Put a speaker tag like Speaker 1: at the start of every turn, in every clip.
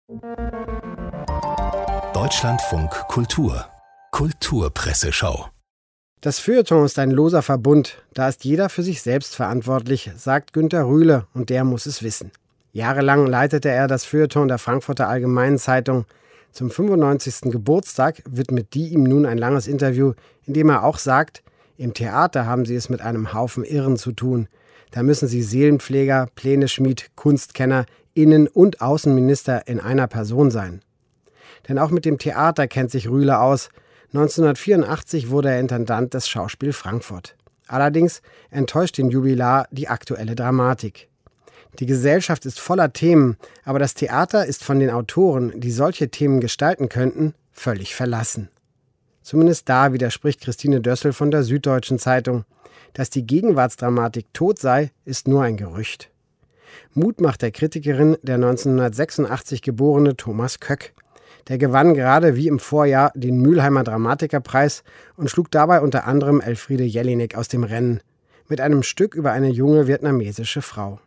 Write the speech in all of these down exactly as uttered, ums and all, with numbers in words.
Speaker 1: Deutschlandfunk Kultur Kulturpresseschau.
Speaker 2: Das Feuilleton ist ein loser Verbund, da ist jeder für sich selbst verantwortlich, sagt Günter Rühle, und der muss es wissen. Jahrelang leitete er das Feuilleton der Frankfurter Allgemeinen Zeitung. Zum fünfundneunzigsten Geburtstag widmet die ihm nun ein langes Interview, in dem er auch sagt, im Theater haben sie es mit einem Haufen Irren zu tun. Da müssen sie Seelenpfleger, Pläneschmied, Kunstkenner, Innen- und Außenminister in einer Person sein. Denn auch mit dem Theater kennt sich Rühle aus. neunzehnhundertvierundachtzig wurde er Intendant des Schauspiel Frankfurt. Allerdings enttäuscht den Jubilar die aktuelle Dramatik. Die Gesellschaft ist voller Themen, aber das Theater ist von den Autoren, die solche Themen gestalten könnten, völlig verlassen. Zumindest da widerspricht Christine Dössel von der Süddeutschen Zeitung. Dass die Gegenwartsdramatik tot sei, ist nur ein Gerücht. Mut macht der Kritikerin der neunzehnhundertsechsundachtzig geborene Thomas Köck. Der gewann gerade wie im Vorjahr den Mülheimer Dramatikerpreis und schlug dabei unter anderem Elfriede Jelinek aus dem Rennen mit einem Stück über eine junge vietnamesische Frau.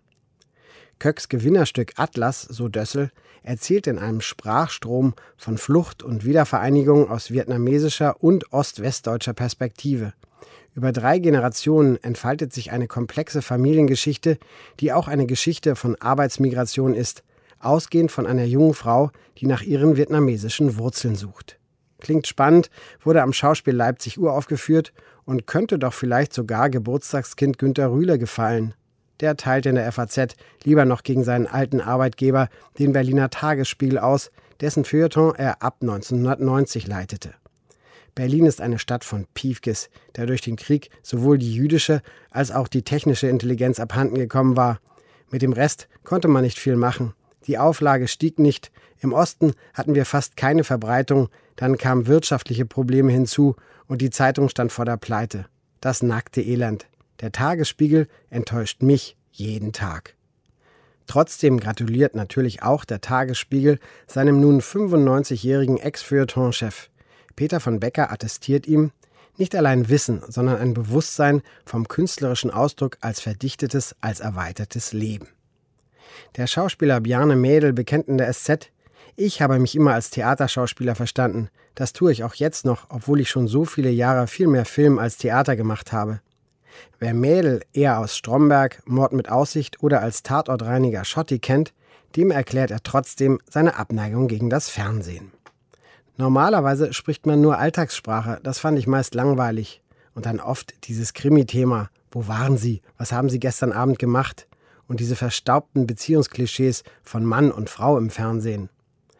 Speaker 2: Köcks Gewinnerstück Atlas, so Dössel, erzählt in einem Sprachstrom von Flucht und Wiedervereinigung aus vietnamesischer und ostwestdeutscher Perspektive. Über drei Generationen entfaltet sich eine komplexe Familiengeschichte, die auch eine Geschichte von Arbeitsmigration ist, ausgehend von einer jungen Frau, die nach ihren vietnamesischen Wurzeln sucht. Klingt spannend, wurde am Schauspiel Leipzig uraufgeführt und könnte doch vielleicht sogar Geburtstagskind Günter Rühle gefallen. Der teilt in der F A Z lieber noch gegen seinen alten Arbeitgeber, den Berliner Tagesspiegel, aus, dessen Feuilleton er ab neunzehnhundertneunzig leitete. Berlin ist eine Stadt von Piefkes, der durch den Krieg sowohl die jüdische als auch die technische Intelligenz abhanden gekommen war. Mit dem Rest konnte man nicht viel machen. Die Auflage stieg nicht. Im Osten hatten wir fast keine Verbreitung. Dann kamen wirtschaftliche Probleme hinzu und die Zeitung stand vor der Pleite. Das nackte Elend. Der Tagesspiegel enttäuscht mich jeden Tag. Trotzdem gratuliert natürlich auch der Tagesspiegel seinem nun fünfundneunzigjährigen Ex-Feuilleton-Chef. Peter von Becker attestiert ihm nicht allein Wissen, sondern ein Bewusstsein vom künstlerischen Ausdruck als verdichtetes, als erweitertes Leben. Der Schauspieler Bjarne Mädel bekennt in der S Z: Ich habe mich immer als Theaterschauspieler verstanden. Das tue ich auch jetzt noch, obwohl ich schon so viele Jahre viel mehr Film als Theater gemacht habe. Wer Mädel eher aus Stromberg, Mord mit Aussicht oder als Tatortreiniger Schotti kennt, dem erklärt er trotzdem seine Abneigung gegen das Fernsehen. Normalerweise spricht man nur Alltagssprache, das fand ich meist langweilig. Und dann oft dieses Krimi-Thema: Wo waren Sie? Was haben Sie gestern Abend gemacht? Und diese verstaubten Beziehungsklischees von Mann und Frau im Fernsehen.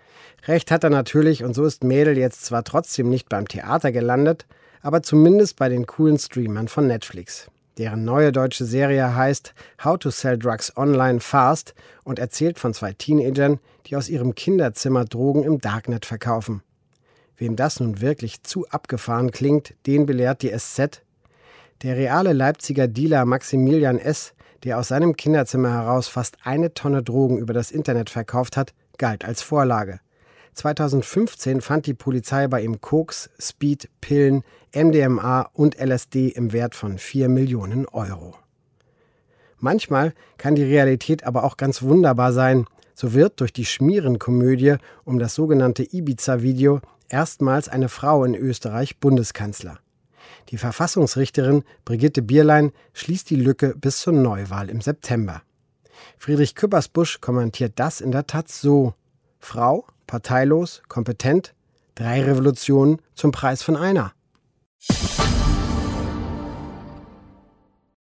Speaker 2: Recht hat er natürlich, und so ist Mädel jetzt zwar trotzdem nicht beim Theater gelandet, aber zumindest bei den coolen Streamern von Netflix. Deren neue deutsche Serie heißt How to Sell Drugs Online Fast und erzählt von zwei Teenagern, die aus ihrem Kinderzimmer Drogen im Darknet verkaufen. Wem das nun wirklich zu abgefahren klingt, den belehrt die S Z. Der reale Leipziger Dealer Maximilian S., der aus seinem Kinderzimmer heraus fast eine Tonne Drogen über das Internet verkauft hat, galt als Vorlage. zweitausendfünfzehn fand die Polizei bei ihm Koks, Speed, Pillen, M D M A und L S D im Wert von vier Millionen Euro. Manchmal kann die Realität aber auch ganz wunderbar sein. So wird durch die Schmierenkomödie um das sogenannte Ibiza-Video erstmals eine Frau in Österreich Bundeskanzler. Die Verfassungsrichterin Brigitte Bierlein schließt die Lücke bis zur Neuwahl im September. Friedrich Küppersbusch kommentiert das in der Taz so: Frau, parteilos, kompetent, drei Revolutionen zum Preis von einer.